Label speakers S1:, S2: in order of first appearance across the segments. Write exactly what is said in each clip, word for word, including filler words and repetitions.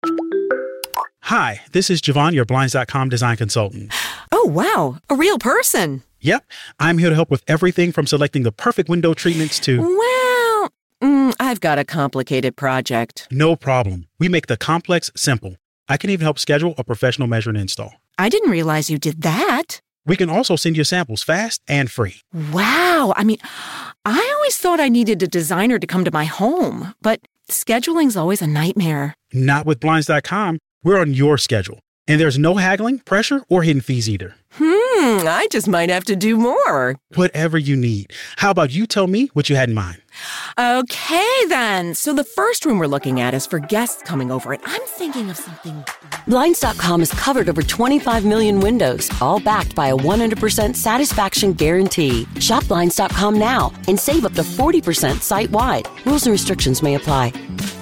S1: Hi, this is Javon, your Blinds dot com design consultant.
S2: Oh, wow. A real person.
S1: Yep. I'm here to help with everything from selecting the perfect window treatments to...
S2: Well, mm, I've got a complicated project.
S1: No problem. We make the complex simple. I can even help schedule a professional measure and install.
S2: I didn't realize you did that.
S1: We can also send you samples fast and free.
S2: Wow. I mean, I always thought I needed a designer to come to my home, but scheduling's always a nightmare.
S1: Not with Blinds dot com. We're on your schedule. And there's no haggling, pressure, or hidden fees either.
S2: Hmm, I just might have to do more.
S1: Whatever you need. How about you tell me what you had in mind?
S2: Okay, then. So the first room we're looking at is for guests coming over, and I'm thinking of something...
S3: Blinds dot com has covered over twenty-five million windows, all backed by a one hundred percent satisfaction guarantee. Shop Blinds dot com now and save up to forty percent site-wide. Rules and restrictions may apply.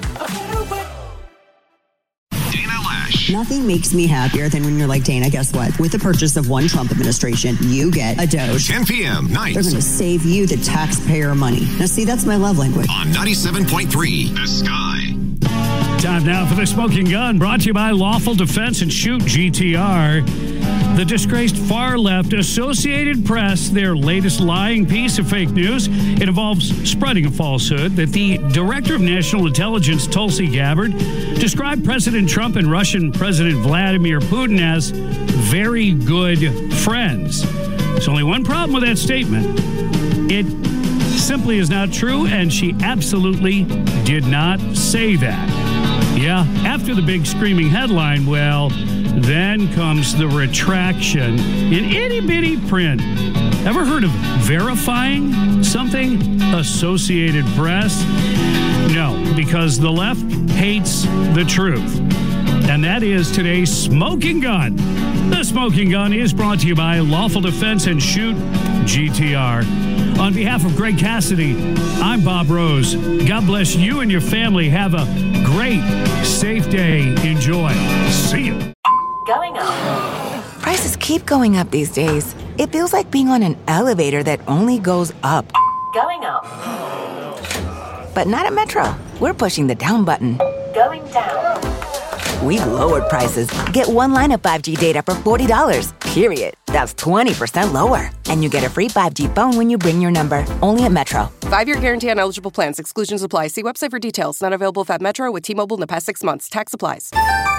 S4: Nothing makes me happier than when you're like, Dana, guess what? With the purchase of one Trump administration, you get a Doge.
S5: ten p.m. nights.
S4: They're going to save you the taxpayer money. Now, see, that's my love language.
S5: On ninety-seven point three, The Sky.
S6: Time now for the Smoking Gun, brought to you by Lawful Defense and Shoot G T R. The disgraced far-left Associated Press, their latest lying piece of fake news. It involves spreading a falsehood that the Director of National Intelligence, Tulsi Gabbard, described President Trump and Russian President Vladimir Putin as very good friends. There's only one problem with that statement. It simply is not true, and she absolutely did not say that. Yeah, after the big screaming headline, well, then comes the retraction in itty-bitty print. Ever heard of verifying something? Associated Press? No, because the left hates the truth. And that is today's Smoking Gun. The Smoking Gun is brought to you by Lawful Defense and Shoot G T R. On behalf of Greg Cassidy, I'm Bob Rose. God bless you and your family. Have a great, safe day. Enjoy. See you.
S7: Going up. Prices keep going up these days. It feels like being on an elevator that only goes up. Going up. But not at Metro. We're pushing the down button. Going down. We've lowered prices. Get one line of five G data for forty dollars, period. That's twenty percent lower. And you get a free five G phone when you bring your number. Only at Metro.
S8: Five-year guarantee on eligible plans. Exclusions apply. See website for details. Not available at Metro with T-Mobile in the past six months. Tax applies.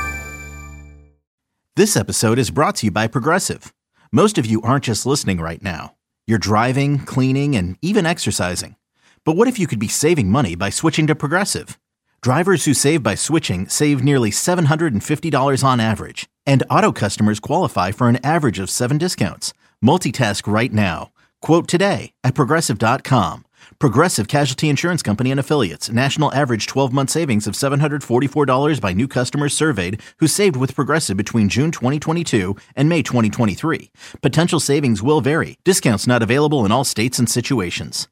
S9: This episode is brought to you by Progressive. Most of you aren't just listening right now. You're driving, cleaning, and even exercising. But what if you could be saving money by switching to Progressive? Drivers who save by switching save nearly seven hundred fifty dollars on average. And auto customers qualify for an average of seven discounts. Multitask right now. Quote today at Progressive dot com. Progressive Casualty Insurance Company and Affiliates. National average twelve-month savings of seven hundred forty-four dollars by new customers surveyed who saved with Progressive between June twenty twenty-two and May twenty twenty-three. Potential savings will vary. Discounts not available in all states and situations.